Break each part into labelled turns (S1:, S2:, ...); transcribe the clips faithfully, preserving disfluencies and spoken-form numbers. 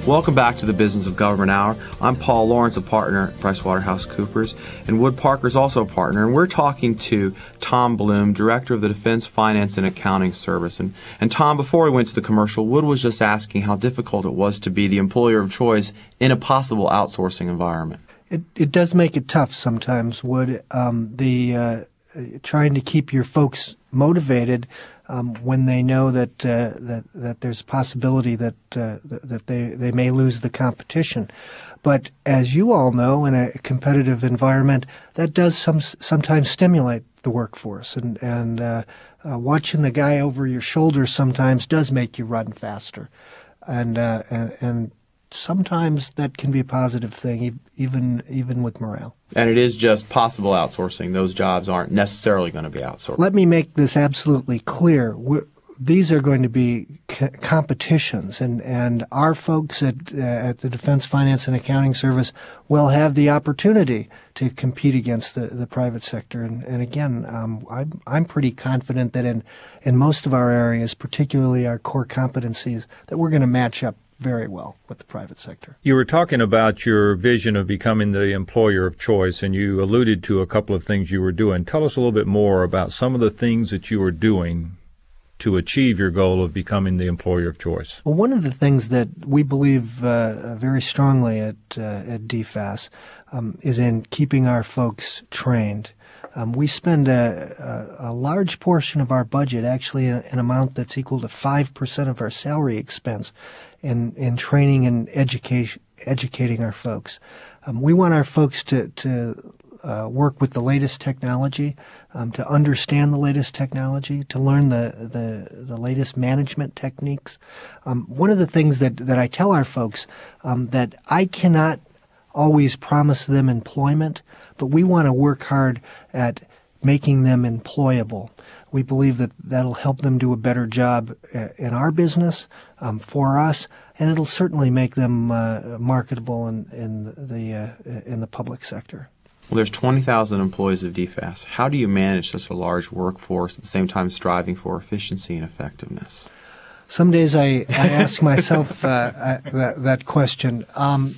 S1: Welcome back to the Business of Government Hour. I'm Paul Lawrence, a partner at PricewaterhouseCoopers, and Wood Parker's also a partner, and we're talking to Tom Bloom, Director of the Defense Finance and Accounting Service. And, and Tom, before we went to the commercial, Wood was just asking how difficult it was to be the employer of choice in a possible outsourcing environment.
S2: It, it does make it tough sometimes, Wood. Um, the uh, trying to keep your folks motivated Um, when they know that uh, that that there's a possibility that uh, that they they may lose the competition. But as you all know, in a competitive environment, that does some sometimes stimulate the workforce, and and uh, uh, watching the guy over your shoulder sometimes does make you run faster, and uh, and, and sometimes that can be a positive thing, even even with morale.
S1: And it is just possible outsourcing. Those jobs aren't necessarily going to be outsourced.
S2: Let me make this absolutely clear. We're, these are going to be c- competitions, and, and our folks at uh, at the Defense Finance and Accounting Service will have the opportunity to compete against the, the private sector. And, and again, um, I'm, I'm pretty confident that in, in most of our areas, particularly our core competencies, that we're going to match up very well with the private sector.
S3: You were talking about your vision of becoming the employer of choice, and you alluded to a couple of things you were doing. Tell us a little bit more about some of the things that you were doing to achieve your goal of becoming the employer of choice.
S2: Well, one of the things that we believe uh, very strongly at uh, at D F A S um, is in keeping our folks trained. Um, we spend a, a, a large portion of our budget, actually an, an amount that's equal to five percent of our salary expense, in, in training and education, educating our folks. Um, we want our folks to, to uh, work with the latest technology, um, to understand the latest technology, to learn the, the, the latest management techniques. Um, one of the things that, that I tell our folks um, that I cannot always promise them employment, but we want to work hard at making them employable. We believe that that'll help them do a better job in our business, um, for us, and it'll certainly make them uh, marketable in, in the uh, in the public sector.
S1: Well, there's twenty thousand employees of D F A S. How do you manage such a large workforce at the same time striving for efficiency and effectiveness?
S2: Some days I, I ask myself uh, I, that, that question. Um,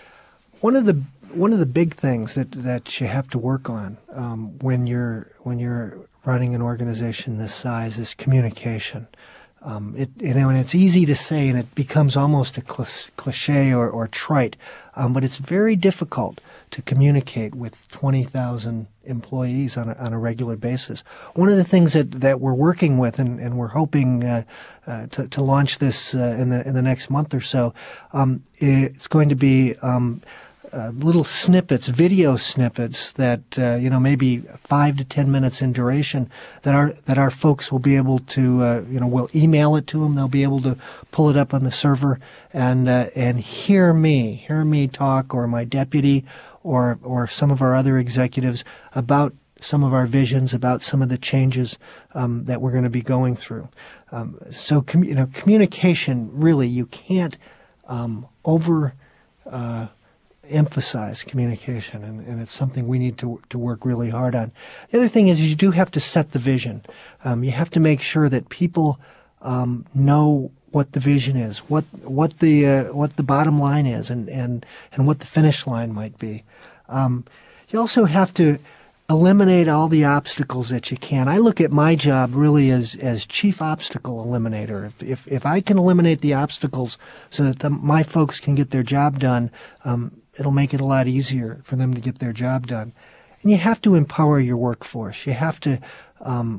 S2: one of the One of the big things that, that you have to work on um, when you're when you're running an organization this size is communication. Um, it you know, and it's easy to say, and it becomes almost a cliche or, or trite, um, but it's very difficult to communicate with twenty thousand employees on a, on a regular basis. One of the things that, that we're working with, and, and we're hoping uh, uh, to, to launch this uh, in the in the next month or so, um, it's going to be um, Uh, little snippets, video snippets that uh, you know maybe five to ten minutes in duration that our that our folks will be able to uh, you know we'll email it to them. They'll be able to pull it up on the server and uh, and hear me, hear me talk, or my deputy, or or some of our other executives about some of our visions, about some of the changes um, that we're going to be going through. Um, so com- you know communication, really, you can't um, over uh, emphasize communication, and, and it's something we need to to work really hard on. The other thing is you do have to set the vision. Um, you have to make sure that people um, know what the vision is, what what the uh, what the bottom line is, and, and, and what the finish line might be. Um, you also have to eliminate all the obstacles that you can. I look at my job really as as chief obstacle eliminator. If if, if I can eliminate the obstacles so that the, my folks can get their job done, um, it'll make it a lot easier for them to get their job done. And you have to empower your workforce. You have to um,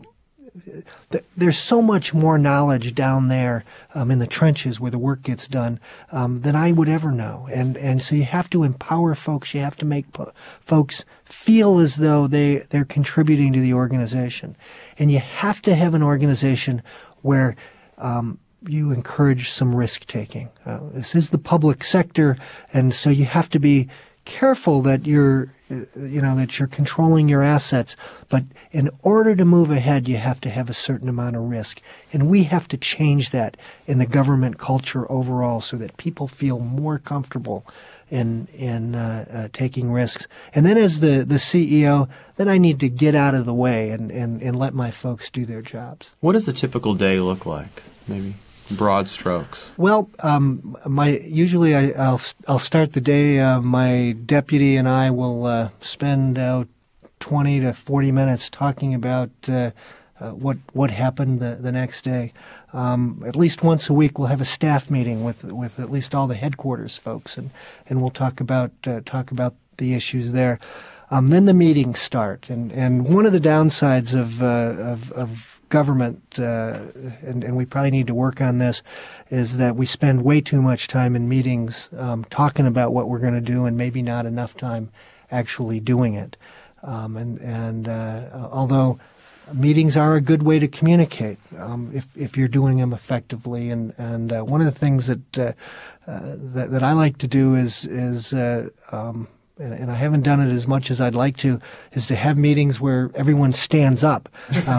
S2: th- there's so much more knowledge down there um, in the trenches where the work gets done um, than I would ever know. And and so you have to empower folks. You have to make po- folks feel as though they, they're contributing to the organization. And you have to have an organization where um, you encourage some risk-taking. Uh, this is the public sector, and so you have to be careful that you're, you know, that you're controlling your assets. But in order to move ahead, you have to have a certain amount of risk. And we have to change that in the government culture overall so that people feel more comfortable in in uh, uh, taking risks. And then as the, the C E O, then I need to get out of the way and, and, and let my folks do their jobs.
S1: What does a typical day look like, maybe? broad strokes?
S2: Well, um, my usually I, I'll I'll start the day. Uh, my deputy and I will uh, spend uh, twenty to forty minutes talking about uh, uh, what what happened the, the next day. Um, at least once a week, we'll have a staff meeting with with at least all the headquarters folks, and, and we'll talk about uh, talk about the issues there. Um, then the meetings start, and, and one of the downsides of uh, of, of government, uh, and, and we probably need to work on this, is that we spend way too much time in meetings um, talking about what we're going to do, and maybe not enough time actually doing it. Um, and and uh, although meetings are a good way to communicate, um, if if you're doing them effectively, and and uh, one of the things that uh, uh, that, that I like to do is is uh, um, And, and I haven't done it as much as I'd like to, is to have meetings where everyone stands up, um,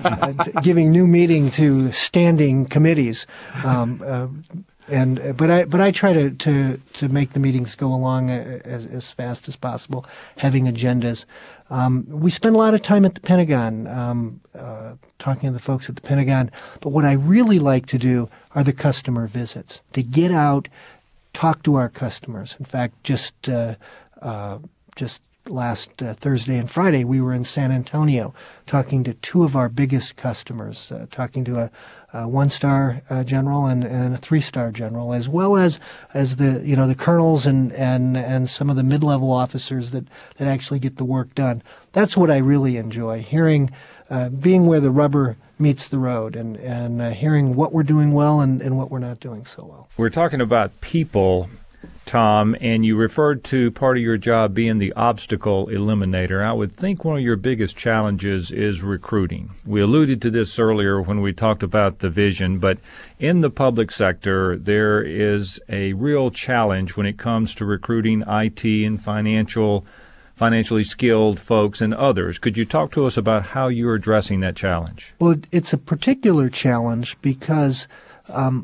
S2: giving new meaning to standing committees. Um, uh, and but I but I try to, to, to make the meetings go along as, as fast as possible, having agendas. Um, we spend a lot of time at the Pentagon, um, uh, talking to the folks at the Pentagon. But what I really like to do are the customer visits, to get out, talk to our customers. In fact, just uh, Uh, just last uh, Thursday and Friday, we were in San Antonio talking to two of our biggest customers, uh, talking to a, a one-star uh, general and, and a three-star general, as well as as the you know the colonels and and and some of the mid-level officers that that actually get the work done. That's what I really enjoy, hearing, uh, being where the rubber meets the road, and and uh, hearing what we're doing well and, and what we're not doing so well.
S3: We're talking about people, Tom, and you referred to part of your job being the obstacle eliminator. I would think one of your biggest challenges is recruiting. We alluded to this earlier when we talked about the vision, but in the public sector, there is a real challenge when it comes to recruiting I T and financial, financially skilled folks and others. Could you talk to us about how you're addressing that challenge?
S2: Well, it's a particular challenge because um,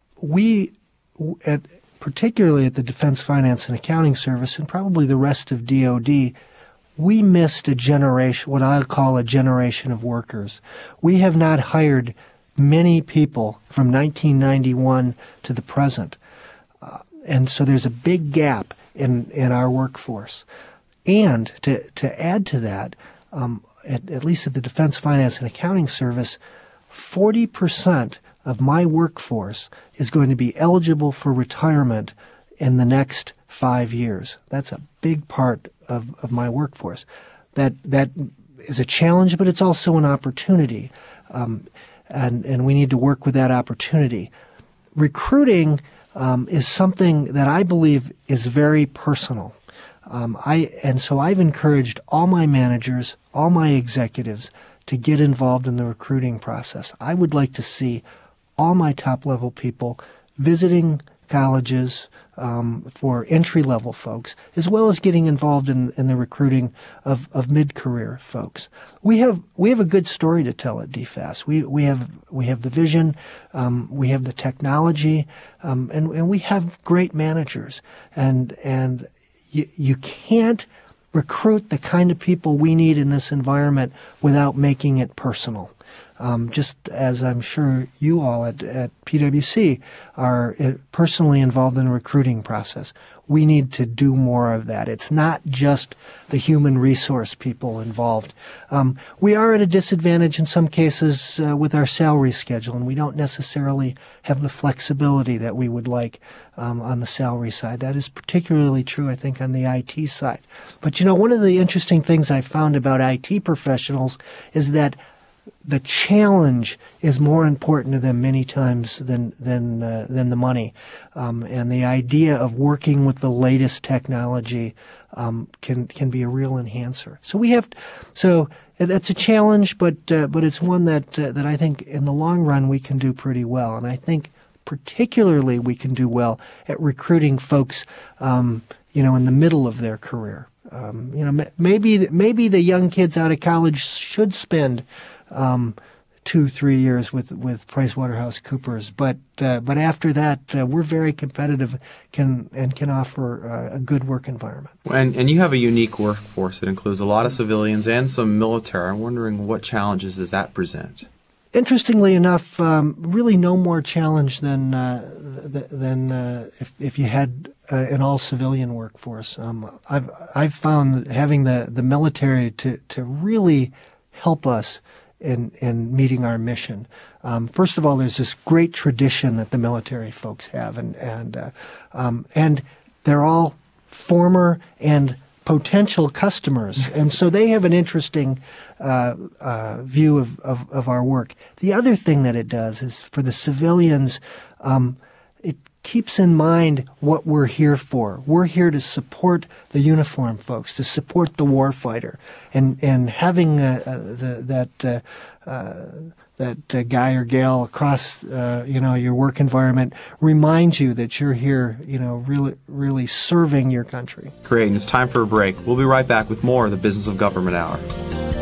S2: we at particularly at the Defense Finance and Accounting Service, and probably the rest of D O D, we missed a generation, what I call a generation of workers. We have not hired many people from nineteen ninety-one to the present. Uh, and so there's a big gap in, in our workforce. And to, to add to that, um, at, at least at the Defense Finance and Accounting Service, forty percent of my workforce is going to be eligible for retirement in the next five years. That's a big part of, of my workforce. That that is a challenge, but it's also an opportunity, um, and and we need to work with that opportunity. Recruiting um, is something that I believe is very personal. Um, I and so I've encouraged all my managers, all my executives, to get involved in the recruiting process. I would like to see all my top-level people visiting colleges um, for entry-level folks, as well as getting involved in, in the recruiting of, of mid-career folks. We have we have a good story to tell at D F A S. We we have we have the vision, um, we have the technology, um, and and we have great managers. And and you you can't recruit the kind of people we need in this environment without making it personal. Um, just as I'm sure you all at, at P W C are personally involved in the recruiting process. We need to do more of that. It's not just the human resource people involved. Um, we are at a disadvantage in some cases uh, with our salary schedule, and we don't necessarily have the flexibility that we would like um, on the salary side. That is particularly true, I think, on the I T side. But, you know, one of the interesting things I found about I T professionals is that the challenge is more important to them many times than than uh, than the money, um, and the idea of working with the latest technology um, can can be a real enhancer. So we have, so that's a challenge, but uh, but it's one that uh, that I think in the long run we can do pretty well, and I think particularly we can do well at recruiting folks, um, you know, in the middle of their career. Um, you know, maybe maybe the young kids out of college should spend Um, two, three years with with PricewaterhouseCoopers, but uh, but after that, uh, we're very competitive, can and can offer uh, a good work environment.
S1: And and you have a unique workforce that includes a lot of civilians and some military. I'm wondering what challenges does that present?
S2: interestingly enough, um, really no more challenge than uh, th- than uh, if if you had uh, an all civilian workforce. Um, I've I've found that having the, the military to, to really help us in in meeting our mission. Um, first of all, there's this great tradition that the military folks have, and and uh, um, and they're all former and potential customers, and so they have an interesting uh, uh, view of, of, of our work. The other thing that it does is for the civilians, um, it keeps in mind what we're here for. We're here to support the uniformed folks, to support the warfighter, and and having uh, uh, the, that. Uh, uh, that uh, guy or gal across, uh, you know, your work environment reminds you that you're here, you know, really, really serving your country.
S1: Great, and it's time for a break. We'll be right back with more of the Business of Government Hour.